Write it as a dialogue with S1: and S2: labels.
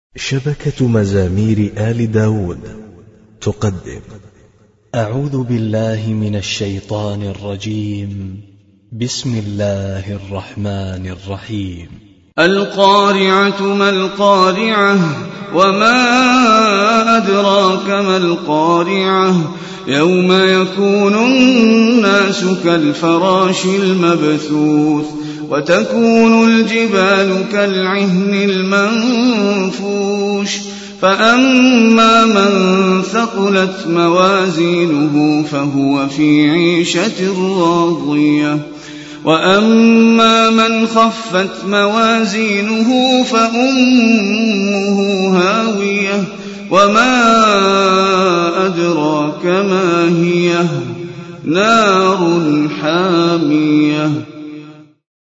S1: شبكة مزامير آل داود تقدم.
S2: أعوذ بالله من الشيطان الرجيم. بسم الله الرحمن الرحيم.
S3: القارعة ما القارعة وما أدراك ما القارعة يوم يكون الناس كالفراش المبثوث وتكون الجبال كالعهن المنفوش فأما من ثقلت موازينه فهو في عيشة راضية وأما من خفت موازينه فأمه هاوية وما أدراك ما هي نار حامية